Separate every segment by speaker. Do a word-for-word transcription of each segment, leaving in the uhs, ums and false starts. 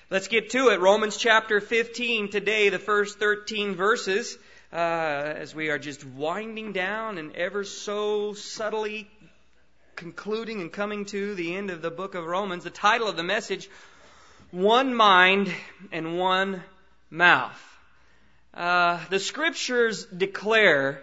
Speaker 1: Let's get to it. Romans chapter fifteen today, the first thirteen verses, uh, as we are just winding down and ever so subtly concluding and coming to the end of the book of Romans. The title of the message, One Mind and One Mouth. Uh, the Scriptures declare,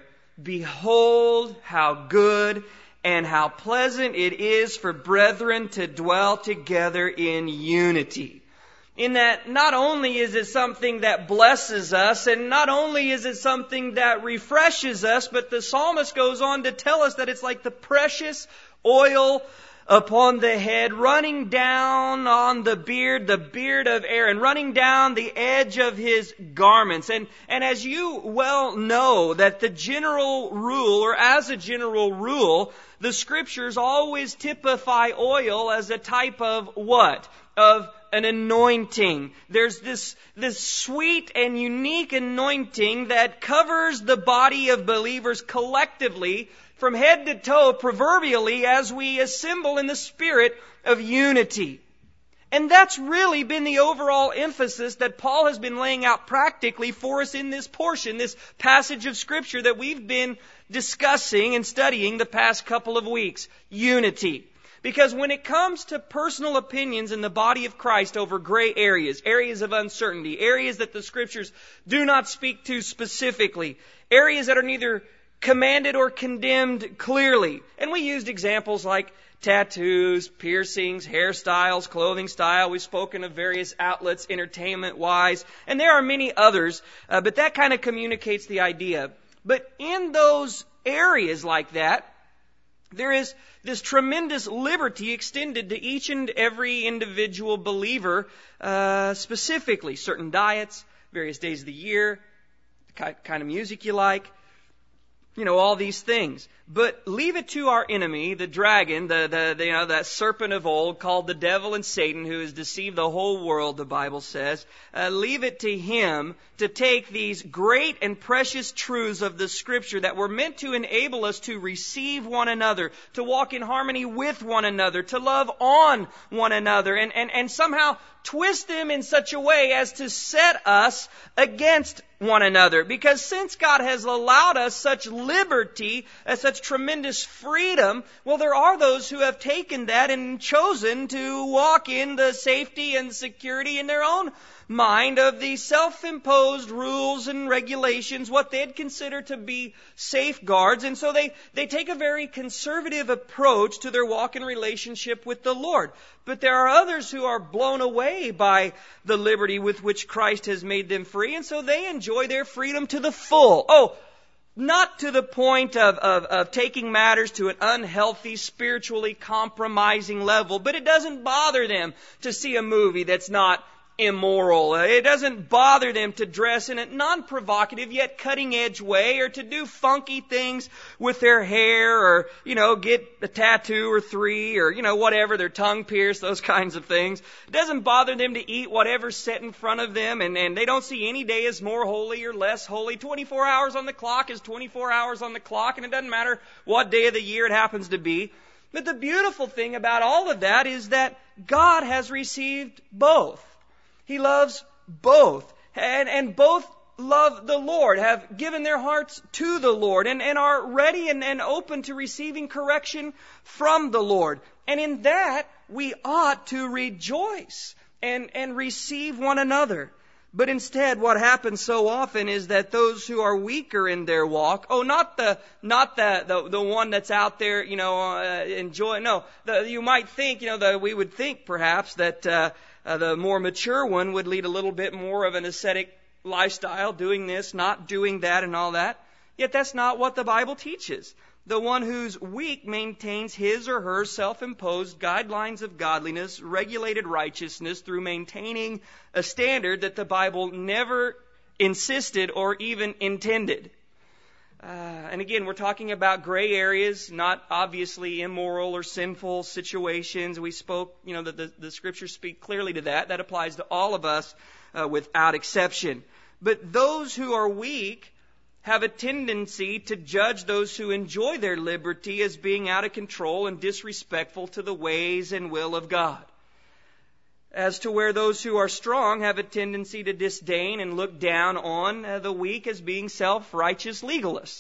Speaker 1: "Behold how good and how pleasant it is for brethren to dwell together in unity." In that not only is it something that blesses us, and not only is it something that refreshes us, but the psalmist goes on to tell us that it's like the precious oil upon the head, running down on the beard, the beard of Aaron, running down the edge of his garments. And, and as you well know, that the general rule, or as a general rule, the Scriptures always typify oil as a type of what? Of an anointing. There's this, this sweet and unique anointing that covers the body of believers collectively from head to toe, proverbially, as we assemble in the spirit of unity. And that's really been the overall emphasis that Paul has been laying out practically for us in this portion, this passage of Scripture that we've been discussing and studying the past couple of weeks. Unity. Because when it comes to personal opinions in the body of Christ over gray areas, areas of uncertainty, areas that the Scriptures do not speak to specifically, areas that are neither commanded or condemned clearly. And we used examples like tattoos, piercings, hairstyles, clothing style. We've spoken of various outlets, entertainment-wise, and there are many others, uh, but that kind of communicates the idea. But in those areas like that, there is this tremendous liberty extended to each and every individual believer, uh, specifically certain diets, various days of the year, the kind of music you like, you know, all these things. But leave it to our enemy, the dragon, the, the, the, you know, that serpent of old called the devil and Satan, who has deceived the whole world, the Bible says. Uh, leave it to him to take these great and precious truths of the Scripture that were meant to enable us to receive one another, to walk in harmony with one another, to love on one another, and, and, and somehow twist them in such a way as to set us against one another. Because since God has allowed us such liberty, uh, such tremendous freedom, well, there are those who have taken that and chosen to walk in the safety and security in their own mind of the self-imposed rules and regulations, what they'd consider to be safeguards. And so they, they take a very conservative approach to their walk in relationship with the Lord. But there are others who are blown away by the liberty with which Christ has made them free, and so they enjoy their freedom to the full. Oh, not to the point of, of, of taking matters to an unhealthy, spiritually compromising level, but it doesn't bother them to see a movie that's not immoral. It doesn't bother them to dress in a non-provocative yet cutting-edge way, or to do funky things with their hair, or, you know, get a tattoo or three, or, you know, whatever, their tongue pierced, those kinds of things. It doesn't bother them to eat whatever's set in front of them, and, and they don't see any day as more holy or less holy. twenty-four hours on the clock is twenty-four hours on the clock, and it doesn't matter what day of the year it happens to be. But the beautiful thing about all of that is that God has received both. He loves both, and, and both love the Lord, have given their hearts to the Lord, and, and are ready and, and open to receiving correction from the Lord. And in that, we ought to rejoice and, and receive one another. But instead, what happens so often is that those who are weaker in their walk, oh, not the not the the, the one that's out there, you know, uh, enjoying. No, the, you might think, you know, that we would think perhaps that uh, uh, the more mature one would lead a little bit more of an ascetic lifestyle, doing this, not doing that, and all that. Yet that's not what the Bible teaches. The one who's weak maintains his or her self-imposed guidelines of godliness, regulated righteousness through maintaining a standard that the Bible never insisted or even intended. Uh, and again, we're talking about gray areas, not obviously immoral or sinful situations. We spoke, you know, the, the, the Scriptures speak clearly to that. That applies to all of us uh, without exception. But those who are weak have a tendency to judge those who enjoy their liberty as being out of control and disrespectful to the ways and will of God. as to where those who are strong have a tendency to disdain and look down on uh, the weak as being self-righteous legalists.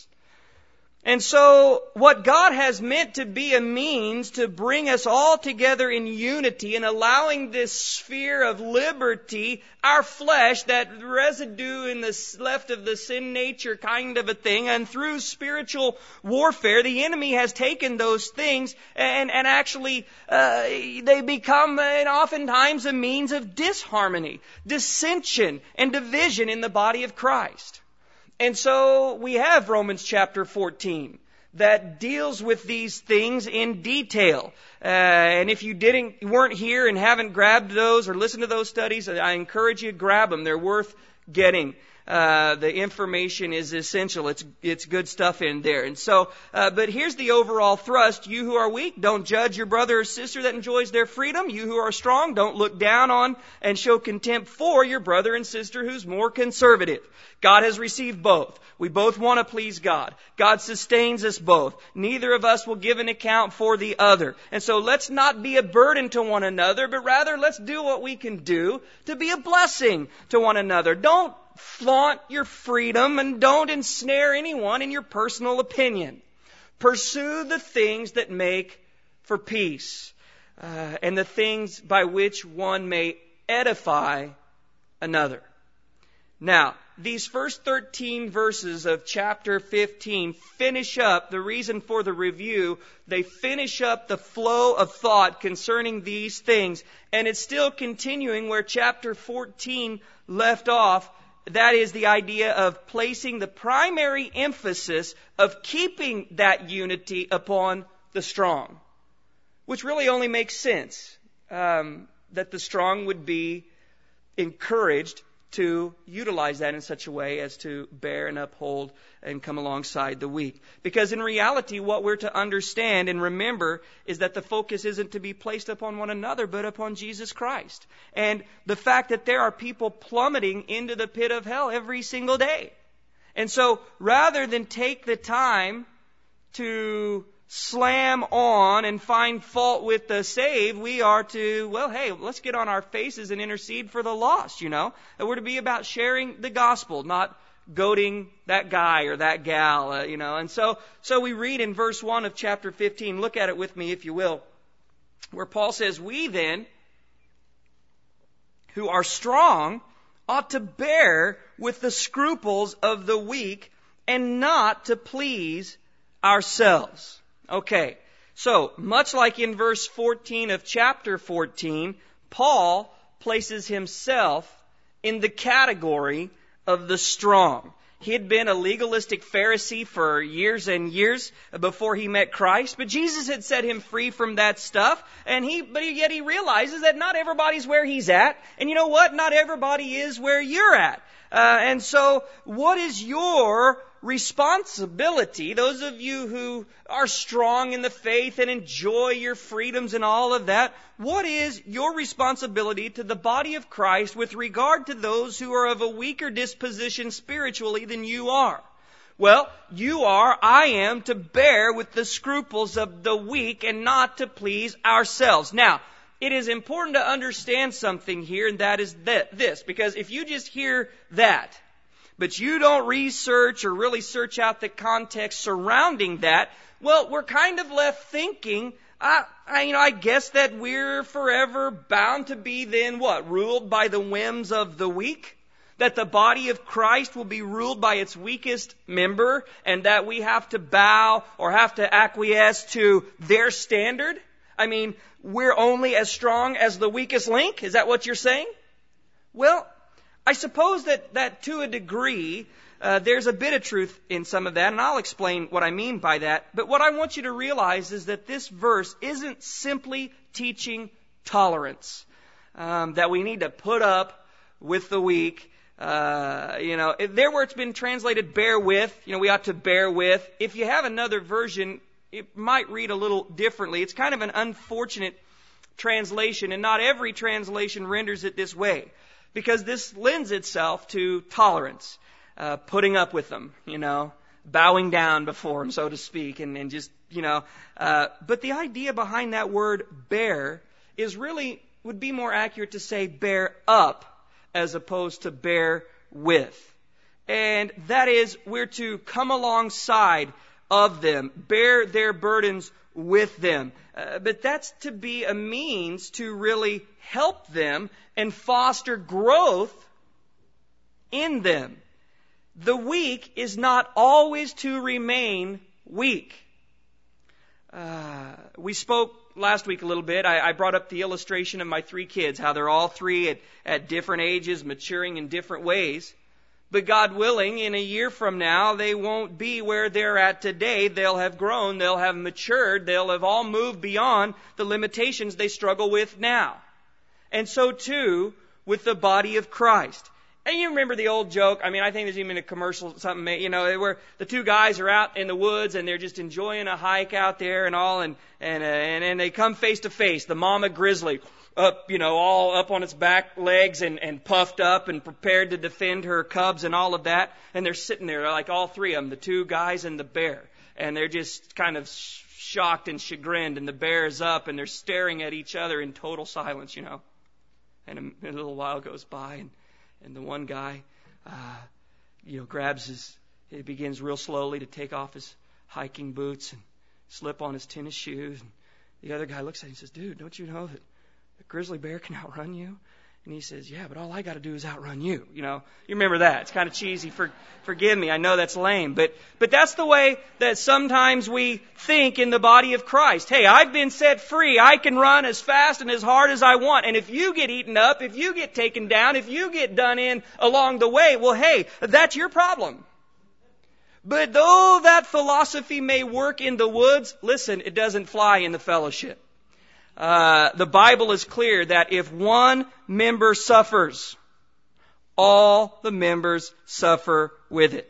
Speaker 1: And so what God has meant to be a means to bring us all together in unity and allowing this sphere of liberty, our flesh, that residue in the left of the sin nature kind of a thing, and through spiritual warfare, the enemy has taken those things and, and actually uh, they become and oftentimes a means of disharmony, dissension, and division in the body of Christ. And so we have Romans chapter fourteen that deals with these things in detail. Uh, and if you didn't, weren't here and haven't grabbed those or listened to those studies, I encourage you to grab them. They're worth getting. Uh, the information is essential. It's it's good stuff in there. And so, uh, but here's the overall thrust. You who are weak, don't judge your brother or sister that enjoys their freedom. You who are strong, don't look down on and show contempt for your brother and sister who's more conservative. God has received both. We both want to please God. God sustains us both. Neither of us will give an account for the other. And so let's not be a burden to one another, but rather let's do what we can do to be a blessing to one another. Don't flaunt your freedom and don't ensnare anyone in your personal opinion. Pursue the things that make for peace uh, and the things by which one may edify another. Now, these first thirteen verses of chapter fifteen finish up, the reason for the review, they finish up the flow of thought concerning these things. And it's still continuing where chapter fourteen left off. That is the idea of placing the primary emphasis of keeping that unity upon the strong. Which really only makes sense, um, that the strong would be encouraged to utilize that in such a way as to bear and uphold and come alongside the weak. Because in reality, what we're to understand and remember is that the focus isn't to be placed upon one another, but upon Jesus Christ. And the fact that there are people plummeting into the pit of hell every single day. And so, rather than take the time to slam on and find fault with the saved, we are to, well, hey, let's get on our faces and intercede for the lost, you know. And we're to be about sharing the gospel, not goading that guy or that gal, uh, you know. And so, so we read in verse one of chapter fifteen, look at it with me if you will, where Paul says, we then, who are strong, ought to bear with the scruples of the weak and not to please ourselves. Okay, so much like in verse fourteen of chapter fourteen, Paul places himself in the category of the strong. He had been a legalistic Pharisee for years and years before he met Christ, but Jesus had set him free from that stuff, and he, but yet he realizes that not everybody's where he's at, and you know what? Not everybody is where you're at. Uh, and so, what is your responsibility, those of you who are strong in the faith and enjoy your freedoms and all of that, what is your responsibility to the body of Christ with regard to those who are of a weaker disposition spiritually than you are? Well, you are, I am, to bear with the scruples of the weak and not to please ourselves. Now, it is important to understand something here, and that is this, because if you just hear that, but you don't research or really search out the context surrounding that, well, we're kind of left thinking, I, I, you know, I guess that we're forever bound to be then what? Ruled by the whims of the weak? That the body of Christ will be ruled by its weakest member, and that we have to bow or have to acquiesce to their standard? I mean, we're only as strong as the weakest link? Is that what you're saying? Well, I suppose that, that to a degree, uh, there's a bit of truth in some of that, and I'll explain what I mean by that. But what I want you to realize is that this verse isn't simply teaching tolerance, um, that we need to put up with the weak. Uh, you know, there where it's been translated bear with, you know, we ought to bear with. If you have another version, it might read a little differently. It's kind of an unfortunate translation, and not every translation renders it this way. Because this lends itself to tolerance, uh, putting up with them, you know, bowing down before them, so to speak, and, and just, you know. Uh, but the idea behind that word bear is really would be more accurate to say bear up as opposed to bear with. And that is, we're to come alongside of them, bear their burdens with them. Uh, but that's to be a means to really help them and foster growth in them. The weak is not always to remain weak. Uh, we spoke last week a little bit. I, I brought up the illustration of my three kids, how they're all three at, at different ages, maturing in different ways. But God willing, in a year from now, they won't be where they're at today. They'll have grown, they'll have matured, they'll have all moved beyond the limitations they struggle with now. And so too with the body of Christ. And you remember the old joke, I mean, I think there's even a commercial, something, you know, where the two guys are out in the woods and they're just enjoying a hike out there and all, and, and, uh, and, and they come face to face, the mama grizzly, up, you know, all up on its back legs and, and puffed up and prepared to defend her cubs and all of that. And they're sitting there, like all three of them, the two guys and the bear. And they're just kind of shocked and chagrined, and the bear is up and they're staring at each other in total silence, you know. And a, a little while goes by, and And the one guy, uh, you know, grabs his, he begins real slowly to take off his hiking boots and slip on his tennis shoes. And the other guy looks at him and says, dude, don't you know that a grizzly bear can outrun you? And he says, yeah, but all I got to do is outrun you. You know, you remember that. It's kind of cheesy. For, forgive me. I know that's lame. But, but that's the way that sometimes we think in the body of Christ. Hey, I've been set free. I can run as fast and as hard as I want. And if you get eaten up, if you get taken down, if you get done in along the way, well, hey, that's your problem. But though that philosophy may work in the woods, listen, it doesn't fly in the fellowship. Uh, the Bible is clear that if one member suffers, all the members suffer with it.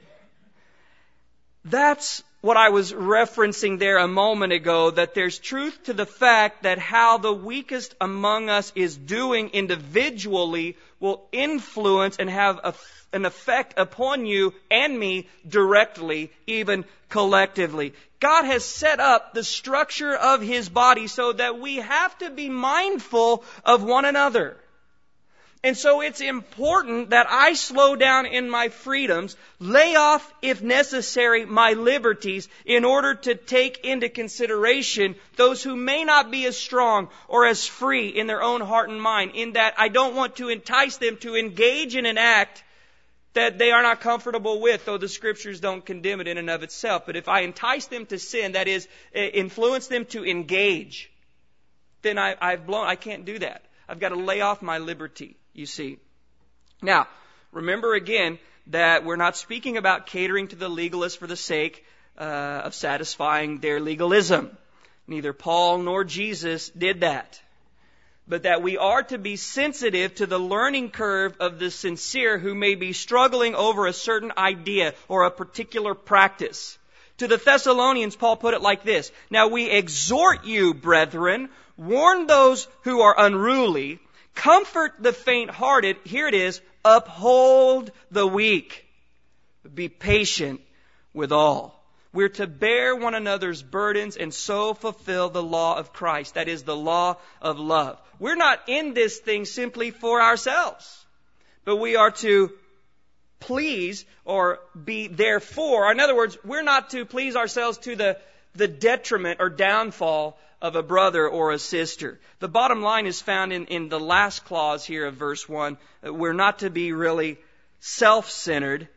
Speaker 1: That's what I was referencing there a moment ago, that there's truth to the fact that how the weakest among us is doing individually will influence and have a, an effect upon you and me directly, even collectively. God has set up the structure of His body so that we have to be mindful of one another. And so it's important that I slow down in my freedoms, lay off, if necessary, my liberties in order to take into consideration those who may not be as strong or as free in their own heart and mind, in that I don't want to entice them to engage in an act that they are not comfortable with, though the Scriptures don't condemn it in and of itself. But if I entice them to sin, that is, influence them to engage, then I, I've blown, I can't do that. I've got to lay off my liberty, you see. Now, remember again that we're not speaking about catering to the legalists for the sake uh, of satisfying their legalism. Neither Paul nor Jesus did that. But that we are to be sensitive to the learning curve of the sincere who may be struggling over a certain idea or a particular practice. To the Thessalonians, Paul put it like this: now we exhort you, brethren, warn those who are unruly, comfort the faint-hearted, here it is, uphold the weak, be patient with all. We're to bear one another's burdens and so fulfill the law of Christ. That is the law of love. We're not in this thing simply for ourselves, but we are to please or be therefore. In other words, we're not to please ourselves to the, the detriment or downfall of a brother or a sister. The bottom line is found in, in the last clause here of verse one. We're not to be really self-centered.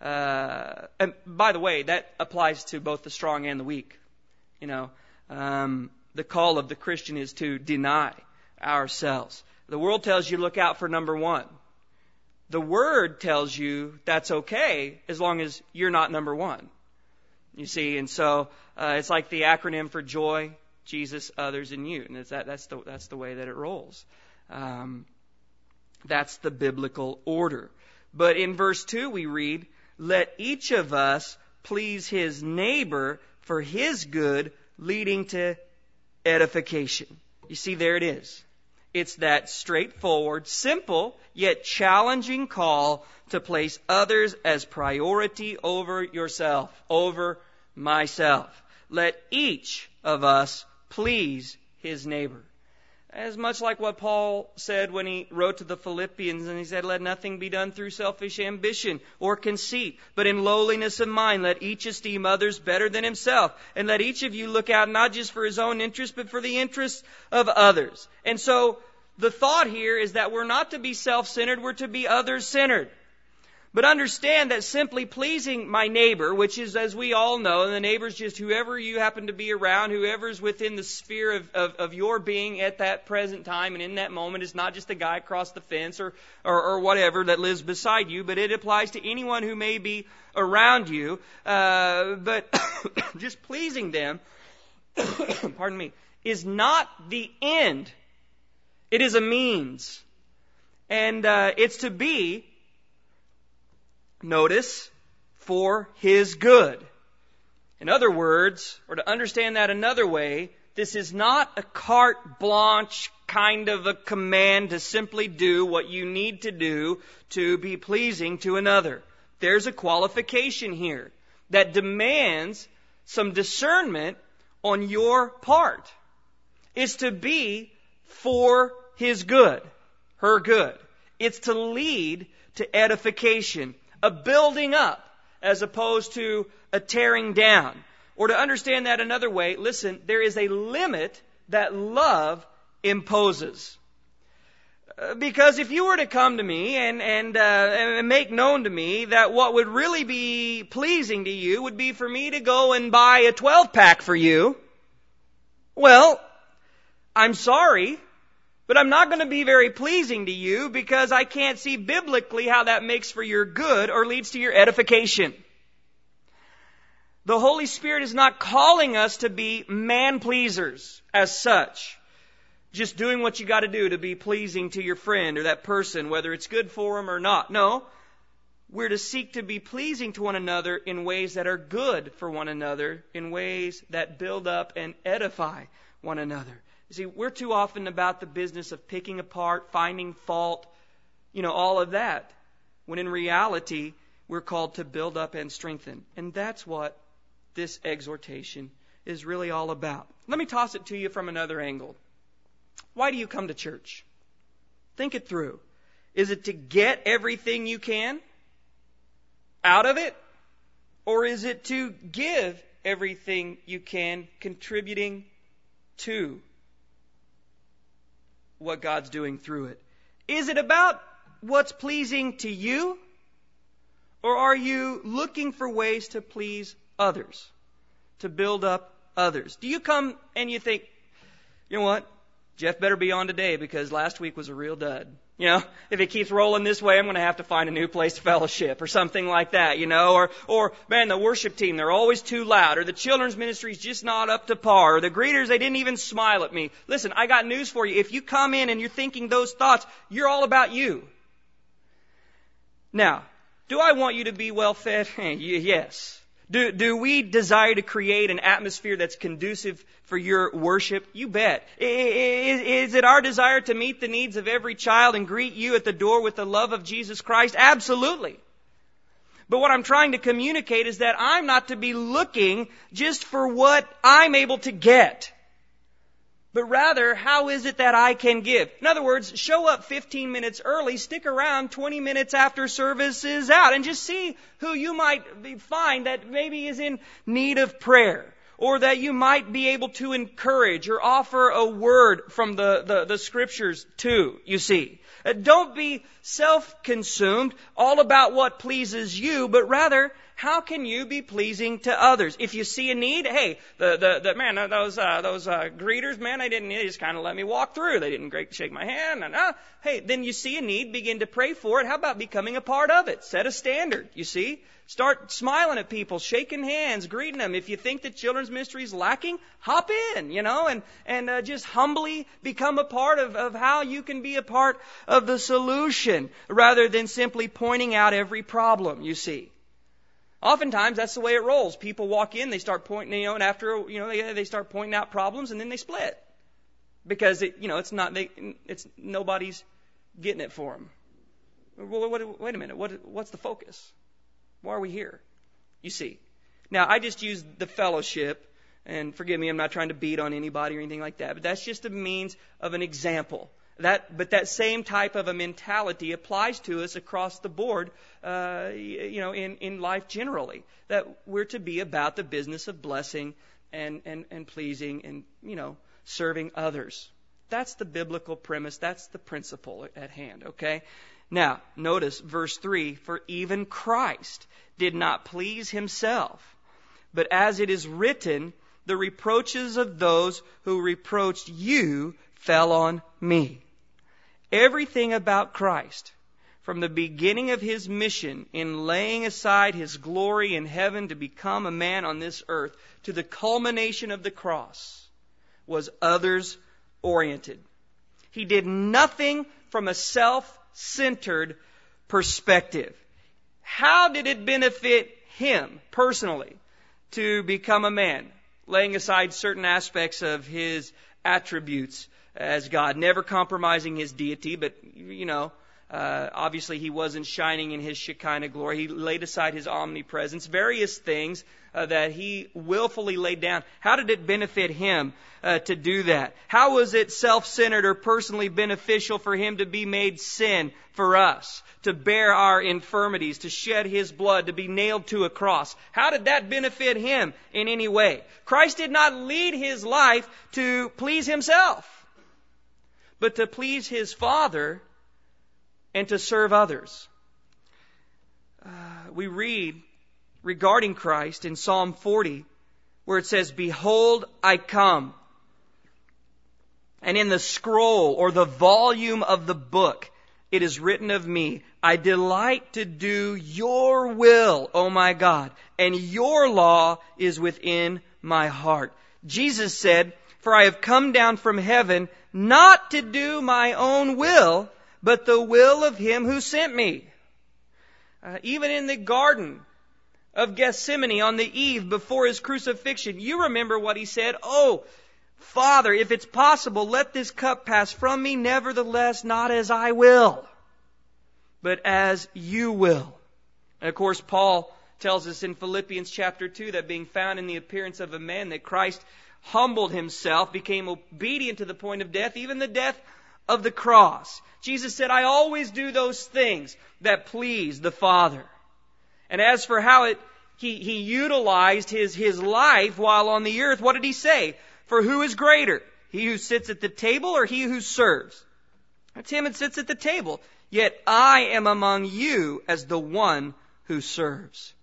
Speaker 1: Uh, and by the way, that applies to both the strong and the weak. You know, um, the call of the Christian is to deny ourselves. The world tells you look out for number one. The Word tells you that's okay as long as you're not number one. You see, and so uh, it's like the acronym for joy, Jesus, others, and you. And it's that, that's the that's the way that it rolls. Um, that's the biblical order. But in verse two we read, let each of us please his neighbor for his good, leading to edification. You see, there it is. It's that straightforward, simple, yet challenging call to place others as priority over yourself, over myself. Let each of us please his neighbor. As much like what Paul said when he wrote to the Philippians, and he said, let nothing be done through selfish ambition or conceit, but in lowliness of mind, let each esteem others better than himself. And let each of you look out not just for his own interest, but for the interests of others. And so the thought here is that we're not to be self-centered, we're to be others-centered. But understand that simply pleasing my neighbor, which is, as we all know, and the neighbor's just whoever you happen to be around, whoever's within the sphere of, of, of your being at that present time and in that moment, is not just the guy across the fence or, or, or whatever that lives beside you, but it applies to anyone who may be around you. Uh, but just pleasing them, pardon me, is not the end. It is a means. And uh, it's to be, notice, for his good. In other words, or to understand that another way, this is not a carte blanche kind of a command to simply do what you need to do to be pleasing to another. There's a qualification here that demands some discernment on your part. It's to be for his good, her good. It's to lead to edification, a building up as opposed to a tearing down. Or to understand that another way, listen, there is a limit that love imposes. Uh, because if you were to come to me and, and, uh, and make known to me that what would really be pleasing to you would be for me to go and buy a twelve pack for you, well, I'm sorry, but I'm not going to be very pleasing to you because I can't see biblically how that makes for your good or leads to your edification. The Holy Spirit is not calling us to be man-pleasers as such. Just doing what you got to do to be pleasing to your friend or that person, whether it's good for them or not. No, we're to seek to be pleasing to one another in ways that are good for one another, in ways that build up and edify one another. See, we're too often about the business of picking apart, finding fault, you know, all of that. When in reality, we're called to build up and strengthen. And that's what this exhortation is really all about. Let me toss it to you from another angle. Why do you come to church? Think it through. Is it to get everything you can out of it? Or is it to give everything you can, contributing to what God's doing through it? Is it about what's pleasing to you? Or are you looking for ways to please others, to build up others? Do you come and you think, you know what, Jeff better be on today because last week was a real dud. You know, if it keeps rolling this way, I'm going to have to find a new place to fellowship or something like that, you know, or, or, man, the worship team, they're always too loud, or the children's ministry's just not up to par, or the greeters, they didn't even smile at me. Listen, I got news for you. If you come in and you're thinking those thoughts, you're all about you. Now, do I want you to be well fed? Yes. Do, do we desire to create an atmosphere that's conducive for your worship? You bet. Is, is it our desire to meet the needs of every child and greet you at the door with the love of Jesus Christ? Absolutely. But what I'm trying to communicate is that I'm not to be looking just for what I'm able to get, but rather, how is it that I can give? In other words, show up fifteen minutes early, stick around twenty minutes after service is out, and just see who you might find that maybe is in need of prayer, or that you might be able to encourage or offer a word from the, the, the Scriptures to, you see. Don't be self-consumed, all about what pleases you, but rather, how can you be pleasing to others? If you see a need, hey, the the, the man, those uh, those uh, greeters, man, they didn't they just kind of let me walk through. They didn't great, shake my hand. And, uh, hey, then you see a need, begin to pray for it. How about becoming a part of it? Set a standard. You see, start smiling at people, shaking hands, greeting them. If you think that children's ministry is lacking, hop in, you know, and and uh, just humbly become a part of of how you can be a part of the solution, rather than simply pointing out every problem. You see. Oftentimes, that's the way it rolls. People walk in, they start pointing, you know, and after, you know, they they start pointing out problems, and then they split because it, you know, it's not they, it's nobody's getting it for them. Well, wait, wait a minute, what what's the focus? Why are we here? You see. Now, I just used the fellowship And forgive me, I'm not trying to beat on anybody or anything like that, but that's just a means of an example. That, but that same type of a mentality applies to us across the board, uh, you know, in, in life generally. That we're to be about the business of blessing and, and, and pleasing and, you know, serving others. That's the biblical premise. That's the principle at hand, okay? Now, notice verse three, for even Christ did not please himself, but as it is written, the reproaches of those who reproached you fell on me. Everything about Christ, from the beginning of his mission in laying aside his glory in heaven to become a man on this earth, to the culmination of the cross, was others-oriented. He did nothing from a self-centered perspective. How did it benefit him personally to become a man, laying aside certain aspects of his attributes as God, never compromising his deity, but, you know, uh, obviously he wasn't shining in his Shekinah glory. He laid aside his omnipresence, various things uh, that he willfully laid down. How did it benefit him uh, to do that? How was it self-centered or personally beneficial for him to be made sin for us, to bear our infirmities, to shed his blood, to be nailed to a cross? How did that benefit him in any way? Christ did not lead his life to please himself, but to please his Father and to serve others. Uh, we read regarding Christ in Psalm forty, where it says, behold, I come. And in the scroll or the volume of the book, it is written of me, I delight to do your will, O my God, and your law is within my heart. Jesus said, for I have come down from heaven not to do my own will, but the will of him who sent me. Uh, even in the Garden of Gethsemane on the eve before his crucifixion, you remember what he said, oh, Father, if it's possible, let this cup pass from me, nevertheless, not as I will, but as you will. And of course, Paul tells us in Philippians chapter two that being found in the appearance of a man, that Christ humbled himself, became obedient to the point of death, even the death of the cross. Jesus said, I always do those things that please the Father. And as for how it he, he utilized his, his life while on the earth, what did he say? For who is greater, he who sits at the table or he who serves? It's him that sits at the table. Yet I am among you as the one who serves.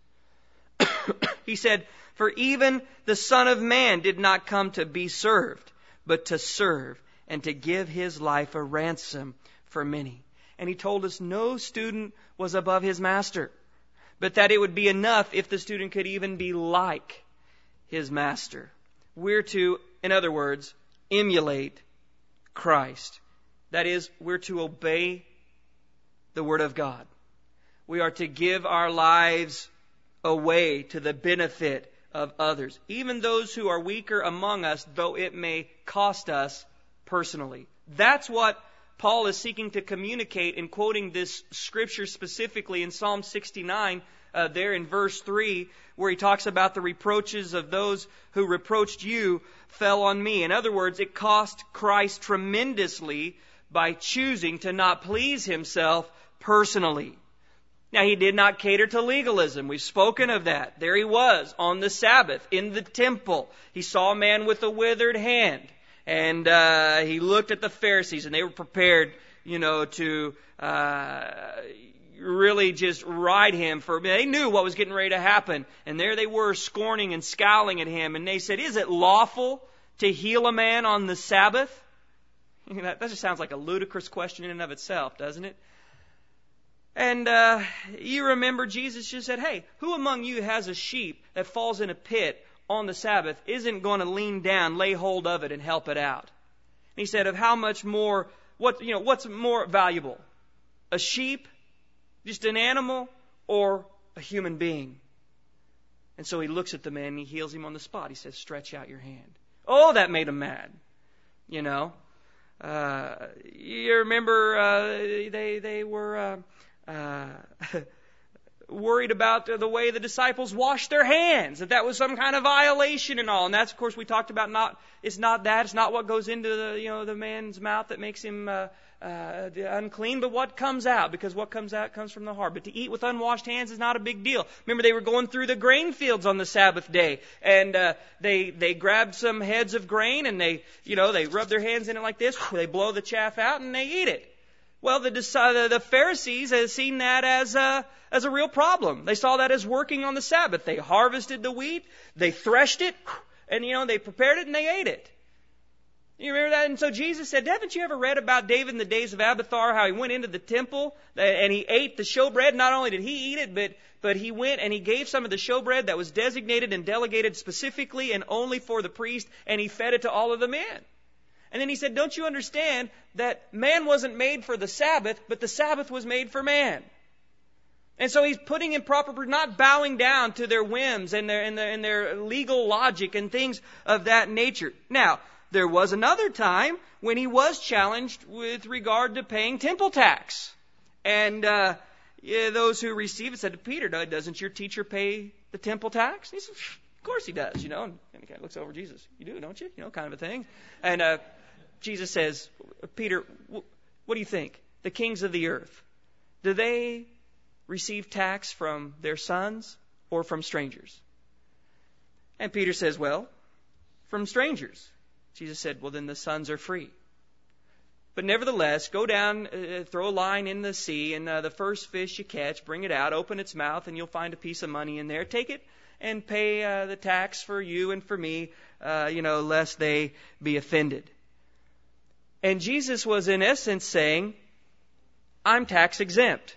Speaker 1: He said, for even the Son of Man did not come to be served, but to serve and to give his life a ransom for many. And he told us no student was above his master, but that it would be enough if the student could even be like his master. We're to, in other words, emulate Christ. That is, we're to obey the Word of God. We are to give our lives away to the benefit of others, even those who are weaker among us, though it may cost us personally. That's what Paul is seeking to communicate in quoting this scripture specifically in Psalm sixty-nine, uh, there in verse three, where he talks about the reproaches of those who reproached you fell on me. In other words, it cost Christ tremendously by choosing to not please himself personally. Now, he did not cater to legalism. We've spoken of that. There he was on the Sabbath in the temple. He saw a man with a withered hand. And uh, he looked at the Pharisees, and they were prepared, you know, to uh, really just ride him for. They knew what was getting ready to happen. And there they were scorning and scowling at him. And they said, is it lawful to heal a man on the Sabbath? That just sounds like a ludicrous question in and of itself, doesn't it? And uh, you remember Jesus just said, hey, who among you has a sheep that falls in a pit on the Sabbath isn't going to lean down, lay hold of it, and help it out? And he said, of how much more, what you know, what's more valuable? A sheep, just an animal, or a human being? And so he looks at the man and he heals him on the spot. He says, stretch out your hand. Oh, that made him mad. You know. Uh, you remember uh, they they were... Uh, Uh, worried about the way the disciples washed their hands, that that was some kind of violation and all. And that's, of course, we talked about not, it's not that, it's not what goes into the, you know, the man's mouth that makes him uh, uh, unclean, but what comes out, because what comes out comes from the heart. But to eat with unwashed hands is not a big deal. Remember, they were going through the grain fields on the Sabbath day, and uh, they they grabbed some heads of grain, and they, you know, they rub their hands in it like this, they blow the chaff out, and they eat it. Well, the, the Pharisees had seen that as a, as a real problem. They saw that as working on the Sabbath. They harvested the wheat, they threshed it, and, you know, they prepared it and they ate it. You remember that? And so Jesus said, haven't you ever read about David in the days of Abiathar, how he went into the temple and he ate the showbread? Not only did he eat it, but, but he went and he gave some of the showbread that was designated and delegated specifically and only for the priest, and he fed it to all of the men. And then he said, don't you understand that man wasn't made for the Sabbath, but the Sabbath was made for man? And so he's putting in proper, not bowing down to their whims and their, and their, and their legal logic and things of that nature. Now, there was another time when he was challenged with regard to paying temple tax. And uh, yeah, those who received it said to Peter, doesn't your teacher pay the temple tax? And he said, of course he does, you know. And he kind of looks over Jesus. You do, don't you? You know, kind of a thing. And uh, Jesus says, Peter, what do you think? The kings of the earth, do they receive tax from their sons or from strangers? And Peter says, well, from strangers. Jesus said, well, then the sons are free. But nevertheless, go down, uh, throw a line in the sea, and uh, the first fish you catch, bring it out, open its mouth, and you'll find a piece of money in there. Take it and pay uh, the tax for you and for me, uh, you know, lest they be offended. And Jesus was in essence saying, I'm tax exempt.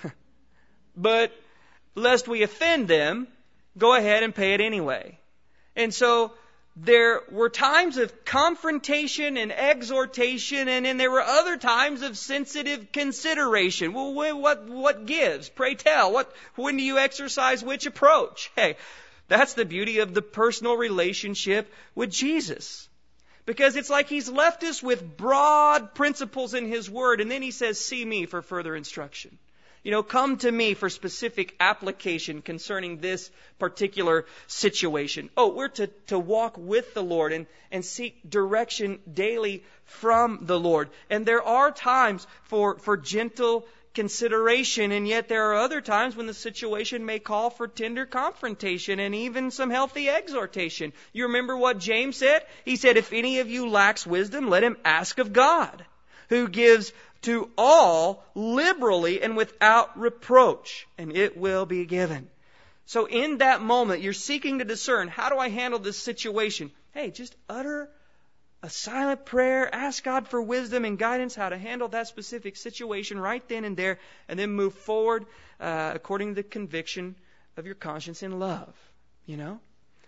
Speaker 1: But lest we offend them, go ahead and pay it anyway. And so there were times of confrontation and exhortation, and then there were other times of sensitive consideration. Well, what what gives? Pray tell. What when do you exercise which approach? Hey, that's the beauty of the personal relationship with Jesus. Because it's like He's left us with broad principles in His Word, and then He says, see me for further instruction. You know, come to me for specific application concerning this particular situation. Oh, we're to, to walk with the Lord and, and seek direction daily from the Lord. And there are times for, for gentle consideration, and yet there are other times when the situation may call for tender confrontation and even some healthy exhortation. You remember what James said? He said, if any of you lacks wisdom, let him ask of God, who gives to all liberally and without reproach, and it will be given. So in that moment, you're seeking to discern, how do I handle this situation? Hey, just utter a silent prayer, ask God for wisdom and guidance how to handle that specific situation right then and there, and then move forward uh, according to the conviction of your conscience in love. You know?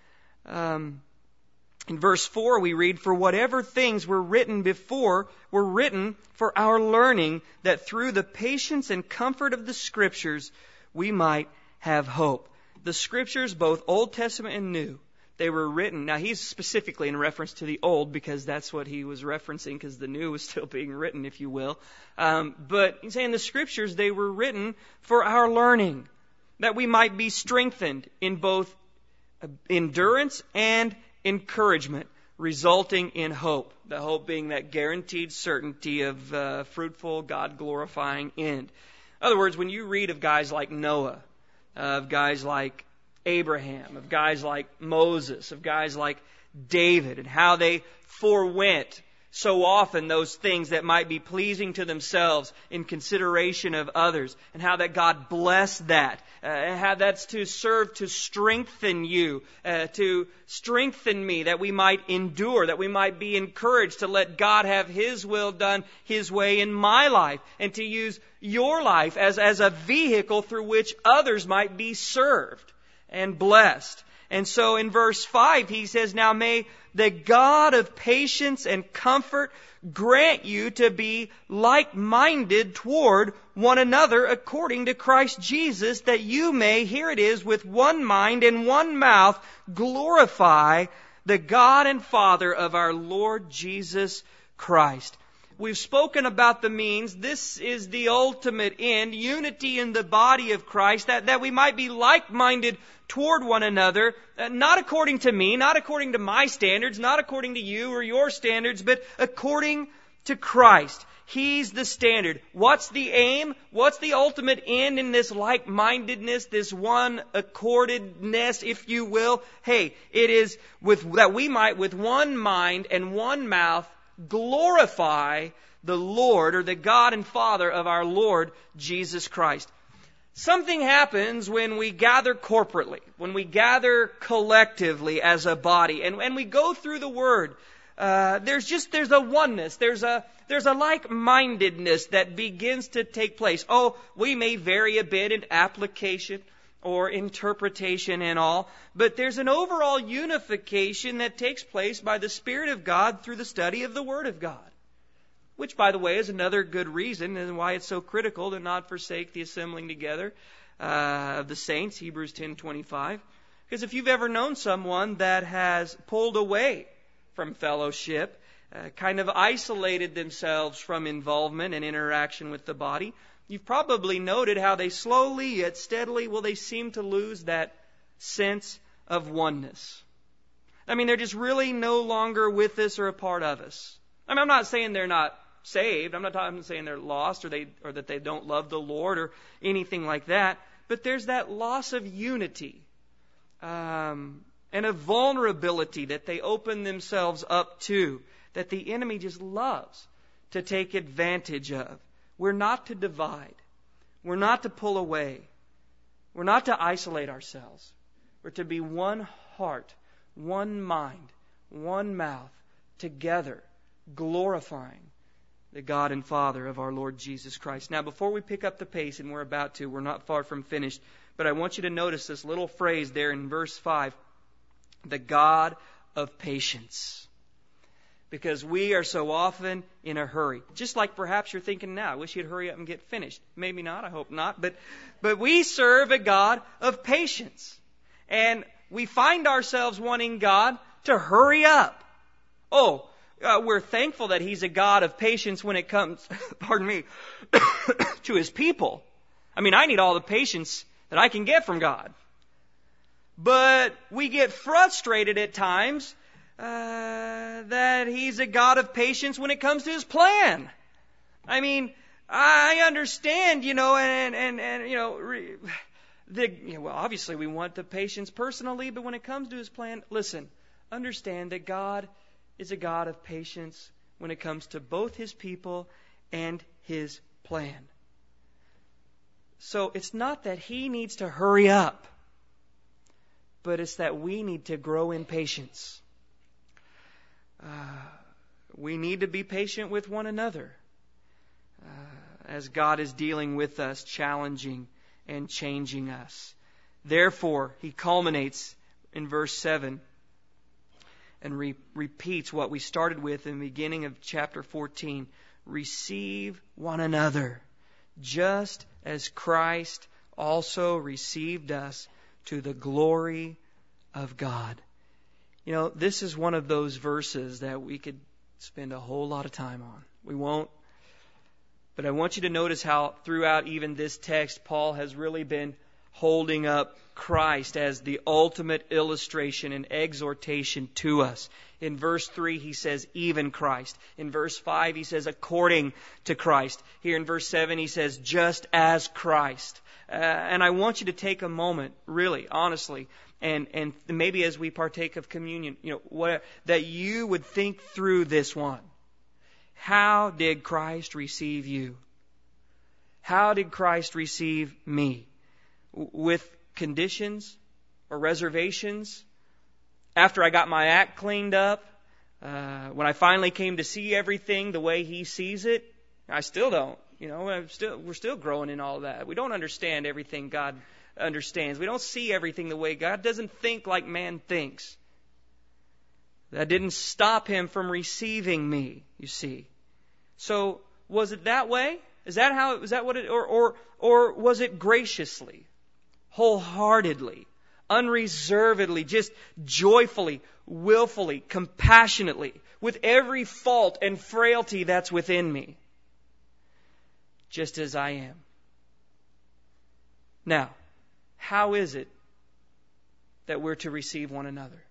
Speaker 1: Um... In verse four we read, for whatever things were written before were written for our learning, that through the patience and comfort of the Scriptures we might have hope. The Scriptures, both Old Testament and New, they were written. Now he's specifically in reference to the Old because that's what he was referencing, because the New was still being written, if you will. Um, but he's saying the Scriptures, they were written for our learning, that we might be strengthened in both endurance and encouragement, resulting in hope. The hope being that guaranteed certainty of uh, fruitful, God-glorifying end. In other words, when you read of guys like Noah, of guys like Abraham, of guys like Moses, of guys like David, and how they forewent so often those things that might be pleasing to themselves in consideration of others, and how that God blessed that, uh, and how that's to serve to strengthen you, uh, to strengthen me, that we might endure, that we might be encouraged to let God have His will done His way in my life, and to use your life as, as a vehicle through which others might be served and blessed. And so in verse five, he says, now may the God of patience and comfort grant you to be like-minded toward one another according to Christ Jesus, that you may, here it is, with one mind and one mouth, glorify the God and Father of our Lord Jesus Christ. We've spoken about the means. This is the ultimate end, unity in the body of Christ, that, that we might be like-minded toward one another, uh, not according to me, not according to my standards, not according to you or your standards, but according to Christ. He's the standard. What's the aim? What's the ultimate end in this like-mindedness, this one accordedness, if you will? Hey, it is with that we might, with one mind and one mouth, glorify the Lord, or the God and Father of our Lord Jesus Christ. Something happens when we gather corporately, when we gather collectively as a body, and, and we go through the Word. Uh, there's just, there's a oneness, there's a, there's a like-mindedness that begins to take place. Oh, we may vary a bit in application or interpretation and all, but there's an overall unification that takes place by the Spirit of God through the study of the Word of God. Which, by the way, is another good reason and why it's so critical to not forsake the assembling together uh, of the saints, Hebrews ten twenty-five. Because if you've ever known someone that has pulled away from fellowship, uh, kind of isolated themselves from involvement and interaction with the body, you've probably noted how they slowly yet steadily, will they seem to lose that sense of oneness. I mean, they're just really no longer with us or a part of us. I mean, I'm not saying they're not saved. I'm not talking, saying they're lost or they or that they don't love the Lord or anything like that. But there's that loss of unity um, and a vulnerability that they open themselves up to, that the enemy just loves to take advantage of. We're not to divide. We're not to pull away. We're not to isolate ourselves. We're to be one heart, one mind, one mouth, together, glorifying the God and Father of our Lord Jesus Christ. Now, before we pick up the pace, and we're about to, we're not far from finished, but I want you to notice this little phrase there in verse five, the God of patience. Because we are so often in a hurry. Just like perhaps you're thinking now, I wish you'd hurry up and get finished. Maybe not, I hope not. But, but we serve a God of patience. And we find ourselves wanting God to hurry up. Oh, uh, we're thankful that He's a God of patience when it comes, pardon me, to His people. I mean, I need all the patience that I can get from God. But we get frustrated at times uh, that He's a God of patience when it comes to His plan. I mean, I understand, you know, and, and, and you know, re, the, you know, well, obviously we want the patience personally, but when it comes to His plan, listen, understand that God is a God of patience when it comes to both His people and His plan. So it's not that He needs to hurry up, but it's that we need to grow in patience. Uh, we need to be patient with one another uh, as God is dealing with us, challenging and changing us. Therefore, He culminates in verse seven and re- repeats what we started with in the beginning of chapter fourteen. Receive one another, just as Christ also received us to the glory of God. You know, this is one of those verses that we could spend a whole lot of time on. We won't. But I want you to notice how throughout even this text, Paul has really been holding up Christ as the ultimate illustration and exhortation to us. In verse three, he says, even Christ. In verse five, he says, according to Christ. Here in verse seven, he says, just as Christ. Uh, and I want you to take a moment, really, honestly, and, and maybe as we partake of communion, you know, what, that you would think through this one. How did Christ receive you? How did Christ receive me? With conditions or reservations? After I got my act cleaned up? Uh, when I finally came to see everything the way He sees it? I still don't. You know, I'm still, we're still growing in all that. We don't understand everything God understands. We don't see everything the way God doesn't think like man thinks. That didn't stop Him from receiving me, you see. So, was it that way? Is that how it was? That what it, or or or was it graciously, wholeheartedly, unreservedly, just joyfully, willfully, compassionately? with every fault and frailty that's within me, just as I am. Now, how is it that we're to receive one another?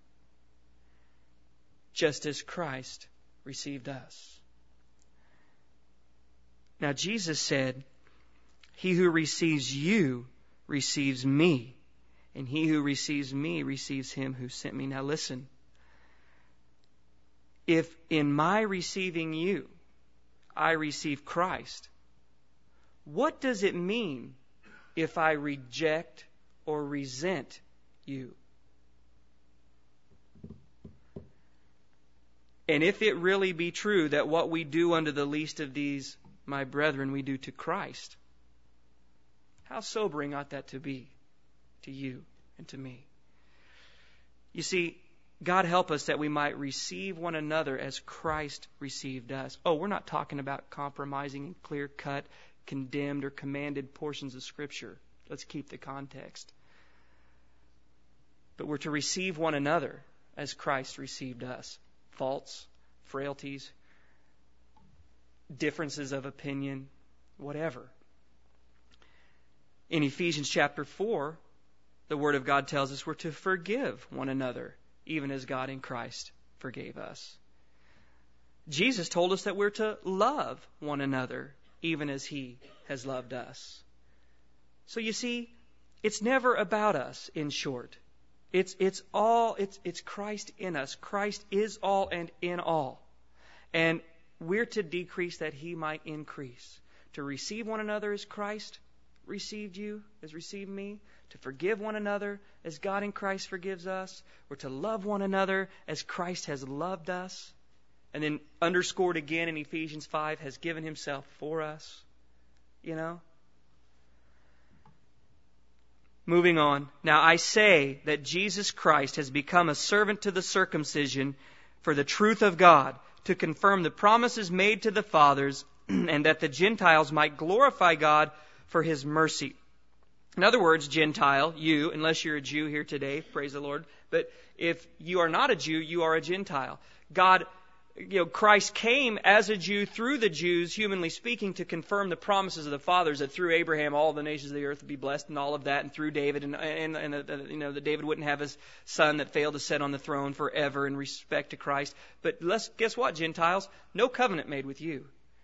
Speaker 1: Just as Christ received us. Now, Jesus said, "He who receives you receives me, and he who receives me receives him who sent me." Now listen. If in my receiving you, I receive Christ, what does it mean if I reject or resent you? And if it really be true that what we do unto the least of these, my brethren, we do to Christ, how sobering ought that to be to you and to me? You see, God help us that we might receive one another as Christ received us. Oh, we're not talking about compromising in clear-cut, condemned, or commanded portions of Scripture. Let's keep the context. But we're to receive one another as Christ received us. Faults, frailties, differences of opinion, whatever. In Ephesians chapter four, the Word of God tells us we're to forgive one another, even as God in Christ forgave us. Jesus told us that we're to love one another, even as He has loved us. So you see, it's never about us, in short. It's it's all it's it's Christ in us. Christ is all and in all. And we're to decrease that He might increase. To receive one another as Christ received you, has received me. To forgive one another as God in Christ forgives us. We're to love one another as Christ has loved us. And then underscored again in Ephesians five, has given Himself for us. You know? Moving on. Now I say that Jesus Christ has become a servant to the circumcision for the truth of God, to confirm the promises made to the fathers, and that the Gentiles might glorify God for His mercy. In other words, Gentile, you, unless you're a Jew here today, praise the Lord, but if you are not a Jew, you are a Gentile. God, you know, Christ came as a Jew through the Jews, humanly speaking, to confirm the promises of the fathers that through Abraham all the nations of the earth would be blessed and all of that, and through David, and, and, and uh, you know, that David wouldn't have his son that failed to sit on the throne forever in respect to Christ. But let's guess what, Gentiles? No covenant made with you.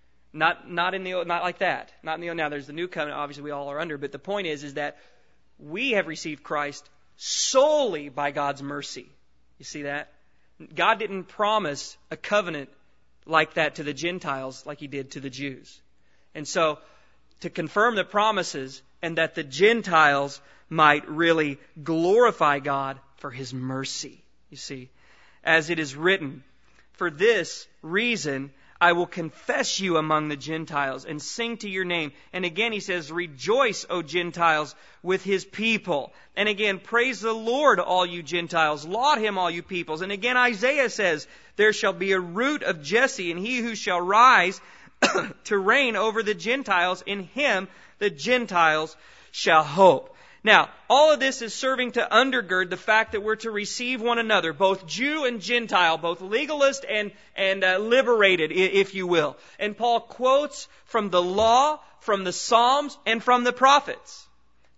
Speaker 1: Not not in the not like that. Not in the now. There's the new covenant. Obviously, we all are under. But the point is, is that we have received Christ solely by God's mercy. You see that? God didn't promise a covenant like that to the Gentiles like He did to the Jews. And so, to confirm the promises and that the Gentiles might really glorify God for His mercy. You see, as it is written, "For this reason I will confess you among the Gentiles and sing to your name." And again He says, "Rejoice, O Gentiles, with His people." And again, "Praise the Lord, all you Gentiles. Laud Him, all you peoples." And again, Isaiah says, "There shall be a root of Jesse, and he who shall rise to reign over the Gentiles. In Him the Gentiles shall hope." Now, all of this is serving to undergird the fact that we're to receive one another, both Jew and Gentile, both legalist and, and uh, liberated, if you will. And Paul quotes from the law, from the Psalms, and from the prophets.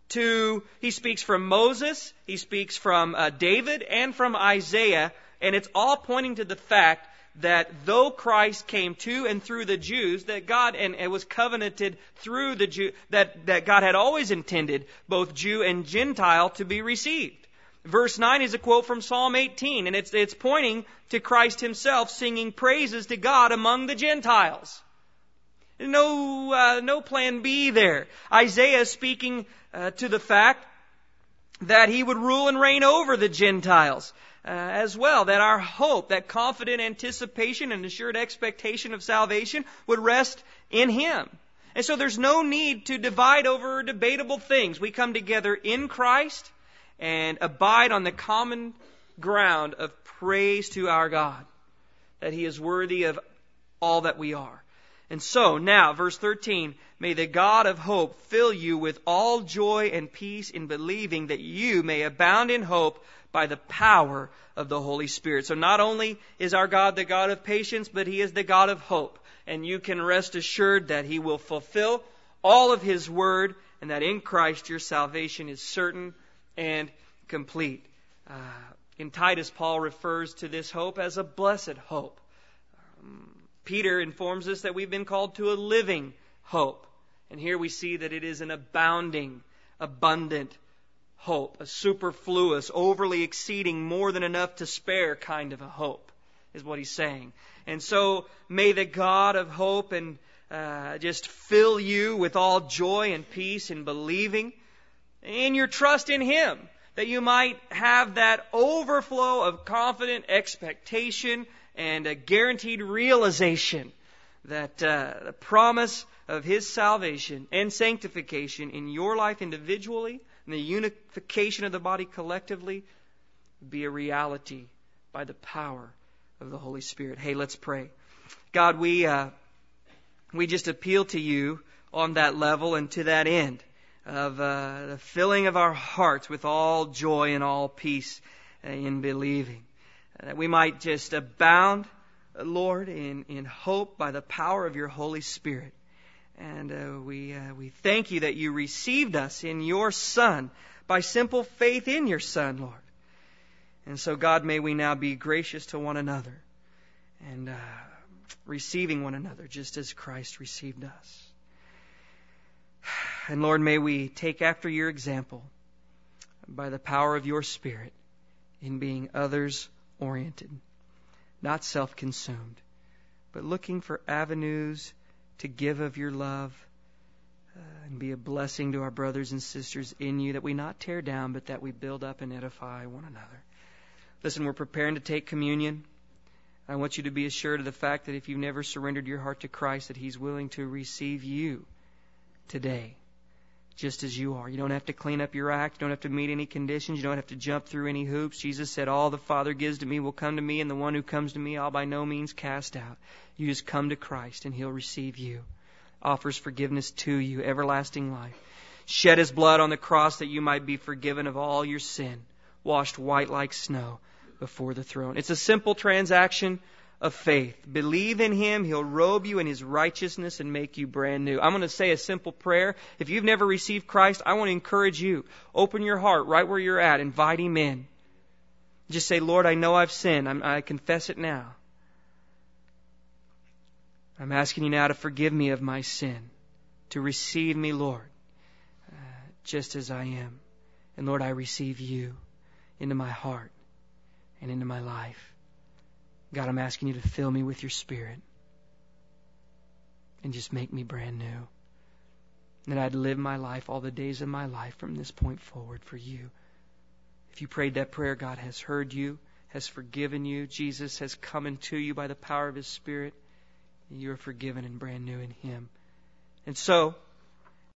Speaker 1: To, he speaks from Moses, he speaks from uh, David, and from Isaiah, and it's all pointing to the fact that though Christ came to and through the Jews, that God, and it was covenanted through the Jew, that, that God had always intended both Jew and Gentile to be received. Verse nine is a quote from Psalm eighteen, and it's, it's pointing to Christ Himself singing praises to God among the Gentiles. No, uh, no plan B there. Isaiah is speaking uh, to the fact that He would rule and reign over the Gentiles. Uh, as well, that our hope, that confident anticipation and assured expectation of salvation would rest in Him. And so there's no need to divide over debatable things. We come together in Christ and abide on the common ground of praise to our God, that He is worthy of all that we are. And so now, verse thirteen, may the God of hope fill you with all joy and peace in believing, that you may abound in hope by the power of the Holy Spirit. So not only is our God the God of patience, but He is the God of hope. And you can rest assured that He will fulfill all of His word, and that in Christ your salvation is certain and complete. Uh, in Titus, Paul refers to this hope as a blessed hope. Um, Peter informs us that we've been called to a living hope. And here we see that it is an abounding, abundant hope, a superfluous, overly exceeding, more than enough to spare kind of a hope, is what he's saying. And so may the God of hope and uh, just fill you with all joy and peace in believing, in your trust in Him, that you might have that overflow of confident expectation and a guaranteed realization that uh, the promise of His salvation and sanctification in your life individually and the unification of the body collectively be a reality by the power of the Holy Spirit. Hey, let's pray. God, we uh, we just appeal to You on that level and to that end of uh, the filling of our hearts with all joy and all peace uh, in believing. That we might just abound, Lord, in, in hope by the power of Your Holy Spirit. And uh, we uh, we thank You that You received us in Your Son by simple faith in Your Son, Lord. And so, God, may we now be gracious to one another and uh, receiving one another just as Christ received us. And Lord, may we take after Your example by the power of Your Spirit in being others-oriented, not self-consumed, but looking for avenues to give of Your love uh, and be a blessing to our brothers and sisters in You, that we not tear down, but that we build up and edify one another. Listen, we're preparing to take communion. I want you to be assured of the fact that if you've never surrendered your heart to Christ, that He's willing to receive you today, just as you are. You don't have to clean up your act. You don't have to meet any conditions. You don't have to jump through any hoops. Jesus said, all the Father gives to Me will come to Me, and the one who comes to Me I'll by no means cast out. You just come to Christ, and He'll receive you. Offers forgiveness to you, everlasting life. Shed His blood on the cross that you might be forgiven of all your sin, washed white like snow before the throne. It's a simple transaction of faith. Believe in Him. He'll robe you in His righteousness and make you brand new. I'm going to say a simple prayer. If you've never received Christ, I want to encourage you. Open your heart right where you're at. Invite Him in. Just say, Lord, I know I've sinned. I'm, I confess it now. I'm asking You now to forgive me of my sin, to receive me, Lord, uh, just as I am. And Lord, I receive You into my heart and into my life. God, I'm asking You to fill me with Your Spirit and just make me brand new. And that I'd live my life all the days of my life from this point forward for You. If you prayed that prayer, God has heard you, has forgiven you. Jesus has come into you by the power of His Spirit. You are forgiven and brand new in Him. And so,